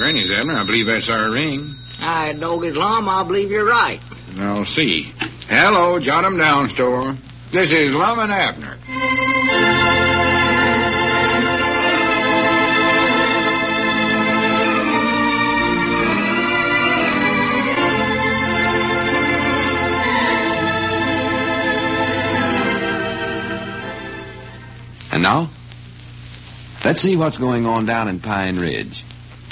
Granny's, Abner. I believe that's our ring. I dog it, Lum. I believe you're right. I'll see. Hello, Jot 'em Down store. This is Lum and Abner. And now, let's see what's going on down in Pine Ridge.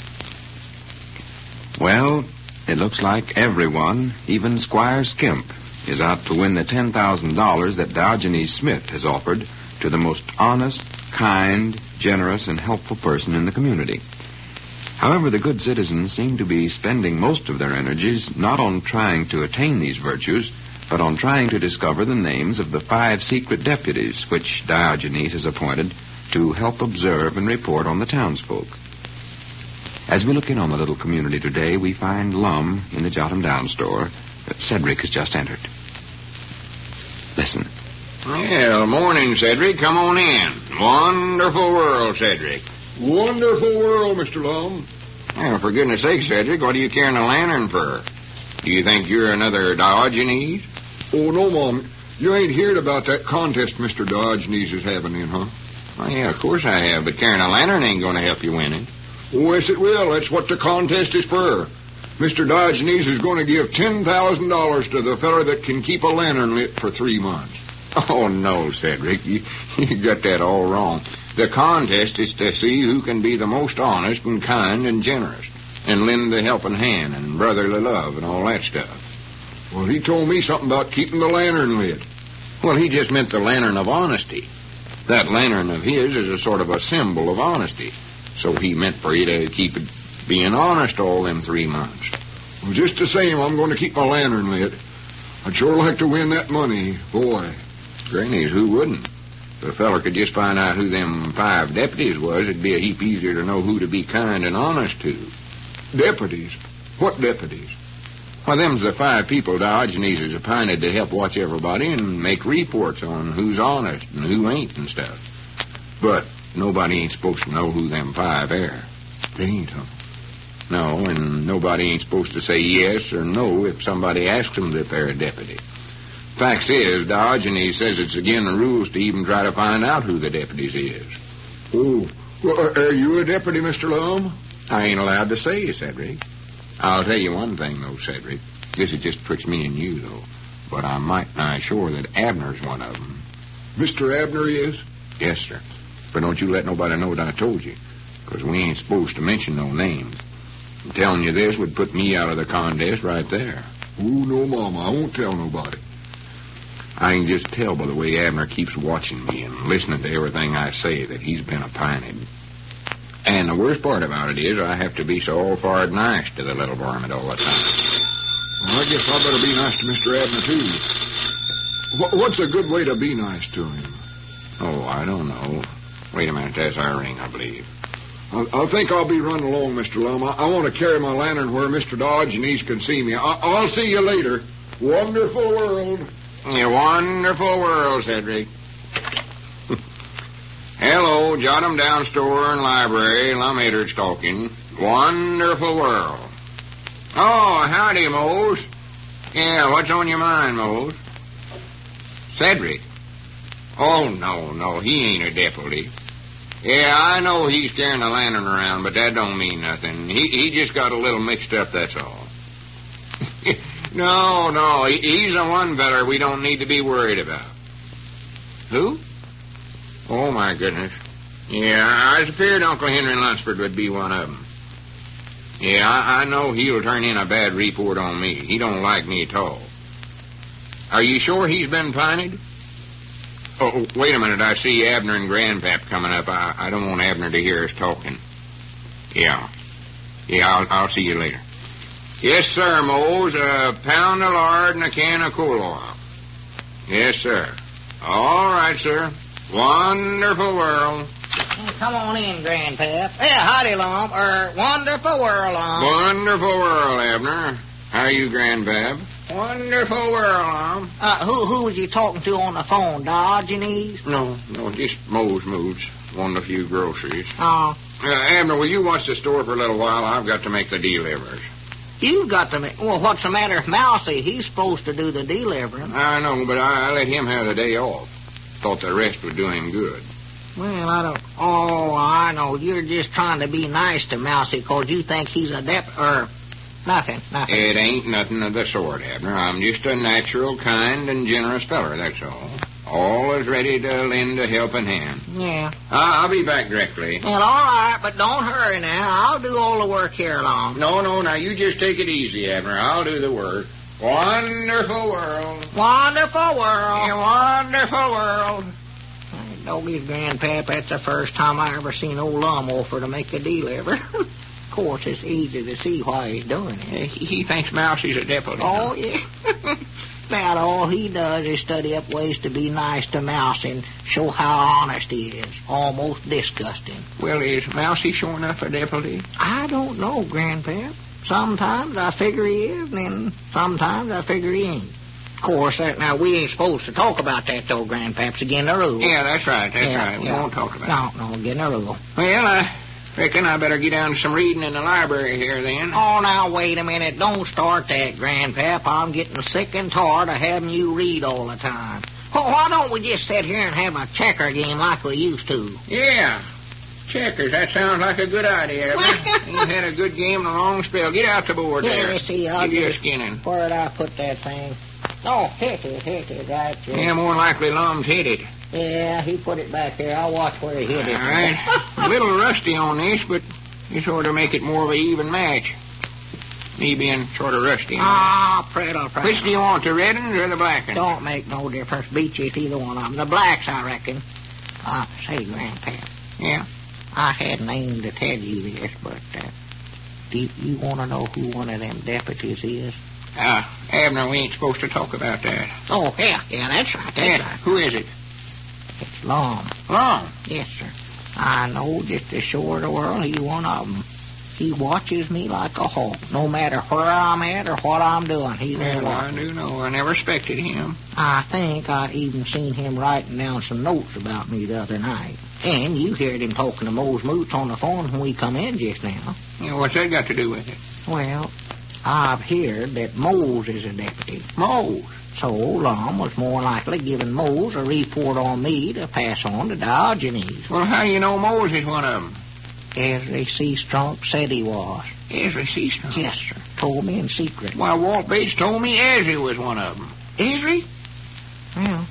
Well, it looks like everyone, even Squire Skimp, is out to win the $10,000 that Diogenes Smith has offered to the most honest, kind, generous, and helpful person in the community. However, the good citizens seem to be spending most of their energies not on trying to attain these virtues, but on trying to discover the names of the 5 secret deputies which Diogenes has appointed to help observe and report on the townsfolk. As we look in on the little community today, we find Lum in the Jot 'em Down store. Cedric has just entered. Listen. Well, morning, Cedric. Come on in. Wonderful world, Cedric. Wonderful world, Mr. Lum. Well, for goodness sake, Cedric, what are you carrying a lantern for? Do you think you're another Diogenes? Oh, no, Mom. You ain't heard about that contest Mr. Diogenes is having in, huh? Well, yeah, of course I have, but carrying a lantern ain't going to help you win it. Oh, yes, it will. That's what the contest is for. Mr. Diogenes is going to give $10,000 to the feller that can keep a lantern lit for 3 months. Oh, no, Cedric. You got that all wrong. The contest is to see who can be the most honest and kind and generous and lend a helping hand and brotherly love and all that stuff. Well, he told me something about keeping the lantern lit. Well, he just meant the lantern of honesty. That lantern of his is a sort of a symbol of honesty. So he meant for you to keep it being honest all them 3 months. Well, just the same, I'm going to keep my lantern lit. I'd sure like to win that money, boy. Grannies, who wouldn't? If a feller could just find out who them 5 deputies was, it'd be a heap easier to know who to be kind and honest to. Deputies? What deputies? Well, them's the 5 people Diogenes is appointed to help watch everybody and make reports on who's honest and who ain't and stuff. But nobody ain't supposed to know who them 5 are. They ain't, huh? No, and nobody ain't supposed to say yes or no if somebody asks them if they're a deputy. Facts is, Diogenes says it's again the rules to even try to find out who the deputies is. Oh, well, are you a deputy, Mr. Lum? I ain't allowed to say, Cedric. I'll tell you one thing, though, Cedric. This is just betwixt me and you, though. But I'm mighty nigh sure that Abner's one of them. Mr. Abner is? Yes, sir. But don't you let nobody know that I told you, because we ain't supposed to mention no names. And telling you this would put me out of the contest right there. Oh, no, Mama, I won't tell nobody. I can just tell by the way Abner keeps watching me and listening to everything I say that he's been appointed. And the worst part about it is I have to be so all-fired nice to the little varmint all the time. Well, I guess I better be nice to Mr. Abner, too. What's a good way to be nice to him? Oh, I don't know. Wait a minute, that's our ring, I believe. I think I'll be running along, Mr. Lum. I want to carry my lantern where Mr. Diogenes can see me. I'll see you later. Wonderful world. A wonderful world, Cedric. Hello, Jot 'em Down store and library. Lum Etheridge talking. Wonderful world. Oh, howdy, Mose. Yeah, what's on your mind, Mose? Cedric. Oh, no, he ain't a deputy. Yeah, I know he's carrying a lantern around, but that don't mean nothing. He just got a little mixed up, that's all. No, he's the one feller we don't need to be worried about. Who? Oh, my goodness. Yeah, I was afraid Uncle Henry Lunsford would be one of them. Yeah, I know he'll turn in a bad report on me. He don't like me at all. Are you sure he's been pined? Oh, wait a minute. I see Abner and Grandpap coming up. I don't want Abner to hear us talking. Yeah, I'll see you later. Yes, sir, Mose. A pound of lard and a can of cool oil. Yes, sir. All right, sir. Wonderful world. Come on in, Grandpap. Yeah, howdy, Lum. Wonderful world, Lum. Wonderful world, Abner. How are you, Grandpap? Wonderful world, Who was you talking to on the phone, Diogenes? No, just Moe's Moods. Wanting a few groceries. Oh. Abner, will you watch the store for a little while? I've got to make the delivers. You've got to make... Well, what's the matter with Mousy? He's supposed to do the delivering. I know, but I let him have the day off. Thought the rest would do him good. Well, I don't... Oh, I know. You're just trying to be nice to Mousy because you think he's a Nothing. It ain't nothing of the sort, Abner. I'm just a natural, kind, and generous feller, that's all. Always ready to lend a helping hand. Yeah. I'll be back directly. Well, all right, but don't hurry now. I'll do all the work here along. No, now you just take it easy, Abner. I'll do the work. Wonderful world. Wonderful world. Yeah, wonderful world. Doggy's grandpap, that's the first time I ever seen old Lum offer to make a deliver. Of course, it's easy to see why he's doing it. He thinks Mousie's a deputy. Oh, yeah. About all he does is study up ways to be nice to Mouse and show how honest he is. Almost disgusting. Well, is Mousie sure enough a deputy? I don't know, Grandpap. Sometimes I figure he is, and then sometimes I figure he ain't. Of course, now, we ain't supposed to talk about that, though, Grandpap's against the rule. Yeah, that's right. We won't talk about it. No, against the rule. Well, I reckon I better get down to some reading in the library here, then. Oh, now, wait a minute. Don't start that, Grandpap. I'm getting sick and tired of having you read all the time. Well, why don't we just sit here and have a checker game like we used to? Yeah. Checkers, that sounds like a good idea. Ain't had a good game in a long spell. Get out the board there. Yeah, see, I'll give you a skinning. Where'd I put that thing? Oh, hit it, right there. Yeah, more likely Lum's hit it. Yeah, he put it back there. I'll watch where he hit it. All right. A little rusty on this, but you sort of make it more of an even match. Me being sort of rusty. Prattle. Which do you want, the red ones or the black ones? Don't make no difference. Beat you if either one of them. The blacks, I reckon. Say, Grandpap. Yeah? I hadn't aimed to tell you this, but do you want to know who one of them deputies is? Abner, we ain't supposed to talk about that. Oh, yeah, that's right, right. Who is it? It's Lum. Lum? Yes, sir. I know just to show the world he's one of them. He watches me like a hawk, no matter where I'm at or what I'm doing. He's there watching. I do know. I never respected him. I think I even seen him writing down some notes about me the other night. And you heard him talking to Moe's Moots on the phone when we come in just now. Yeah, what's that got to do with it? Well, I've heard that Mose is a deputy. Mose? So Lum was more likely giving Mose a report on me to pass on to Diogenes. Well, how you know Mose is one of them? Ezra C. Strunk said he was. Ezra C. Strunk? Yes, sir. Told me in secret. Why, Walt Bates told me Ezra was one of them. Ezra? Well,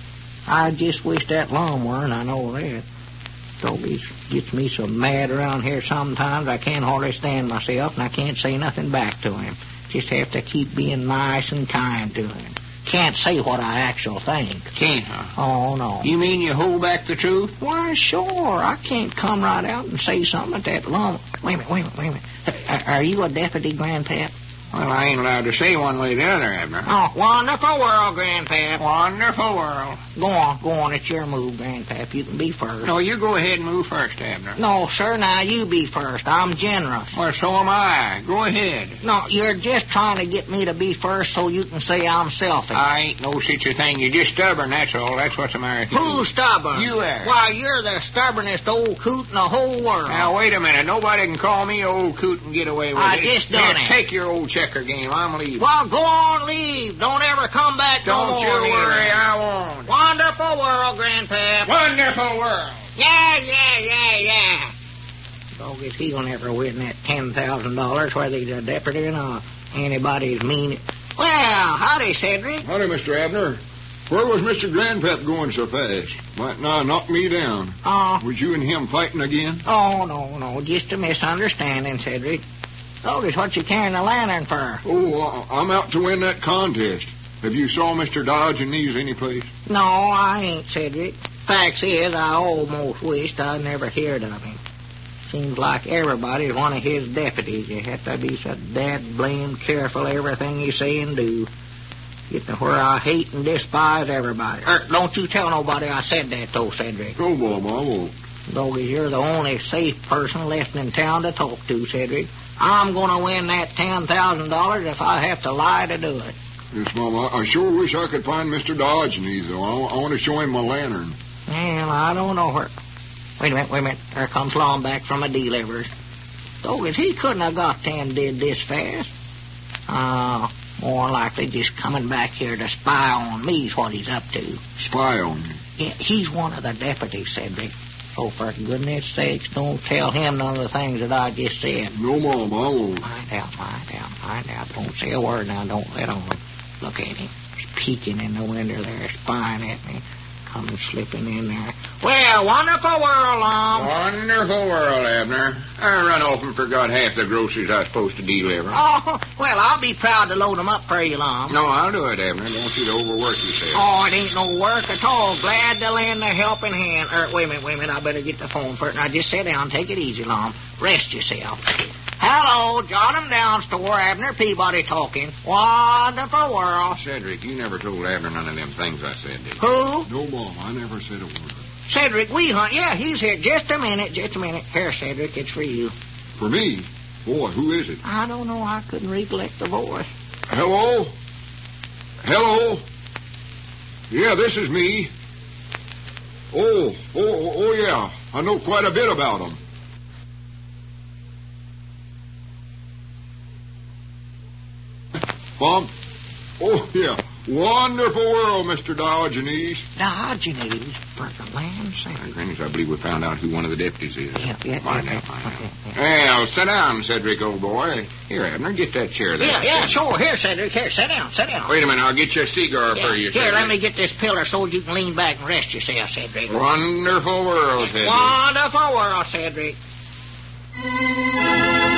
I just wish that Lum weren't, I know that. So he gets me so mad around here sometimes I can't hardly stand myself, and I can't say nothing back to him. Just have to keep being nice and kind to him. Can't say what I actually think. Can't, huh? Oh, no. You mean you hold back the truth? Why, sure. I can't come right out and say something at that Lum. Wait a minute. Are you a deputy, Grandpap? Well, I ain't allowed to say one way or the other, Abner. Oh, wonderful world, Grandpap. Wonderful world. Go on. It's your move, Grandpap. You can be first. No, you go ahead and move first, Abner. No, sir. Now, you be first. I'm generous. Well, so am I. Go ahead. No, you're just trying to get me to be first so you can say I'm selfish. I ain't no such a thing. You're just stubborn, that's all. That's what's the matter with you. Who's stubborn? You are. Why, you're the stubbornest old coot in the whole world. Now, wait a minute. Nobody can call me old coot and get away with it. I just done it. Take your old checker game. I'm leaving. Well, go on, leave. Don't ever come back no more. Don't you worry, I won't. Wonderful world, Grandpap. Wonderful world. Yeah. Dog, if he'll never win that $10,000, whether he's a deputy or not. Anybody's mean. Well, howdy, Cedric. Howdy, Mr. Abner. Where was Mr. Grandpap going so fast? Might not knock me down. Was you and him fighting again? Oh, no. Just a misunderstanding, Cedric. Notice what you carrying the lantern for. Oh, I'm out to win that contest. Have you saw Mr. Diogenes any place? No, I ain't, Cedric. Facts is, I almost wished I'd never heard of him. Seems like everybody's one of his deputies. You have to be so dad-blamed careful everything you say and do. Get to where I hate and despise everybody. Don't you tell nobody I said that, though, Cedric. Oh, Bob, I won't. Doggies, you're the only safe person left in town to talk to, Cedric. I'm going to win that $10,000 if I have to lie to do it. Yes, Mama. I sure wish I could find Mr. Diogenes, though. I want to show him my lantern. Well, I don't know where. Wait a minute. There comes Lom back from a delivery. Doggos, he couldn't have got them did this fast. More likely just coming back here to spy on me's what he's up to. Spy on you? Yeah, he's one of the deputies, Cedric. So for goodness sakes, don't tell him none of the things that I just said. No, Mom, I won't. Find out. Don't say a word now. Don't let on. Look at him. He's peeking in the window there, spying at me. Coming slipping in there. Well, wonderful world, Lom. Wonderful world, Abner. I run off and forgot half the groceries I was supposed to deliver. Oh, well, I'll be proud to load them up for you, Lom. No, I'll do it, Abner. Don't you to overwork yourself. Oh, it ain't no work at all. Glad to lend a helping hand. Wait a minute. I better get the phone first. Now, just sit down. Take it easy, Lom. Rest yourself. Hello, John Down Store. Abner Peabody talking. Wonderful world. Cedric, you never told Abner none of them things I said, did you? Who? No, Mom, I never said a word. Cedric Weehunt. Yeah, he's here. Just a minute. Here, Cedric, it's for you. For me? Boy, who is it? I don't know. I couldn't recollect the voice. Hello? Yeah, this is me. Oh, yeah. I know quite a bit about them. Mom? Oh, yeah. Wonderful world, Mr. Diogenes. Diogenes? For the land's sake. Granny, I believe we found out who one of the deputies is. Yeah. Find out. Well, sit down, Cedric, old boy. Here, Abner, get that chair there. Yeah, sure. Here, Cedric. Here, sit down. Wait a minute, I'll get you a cigar for you, Here, Cedric. let me get this pillar so you can lean back and rest yourself, Cedric. Wonderful world, Cedric. Wonderful world, Cedric.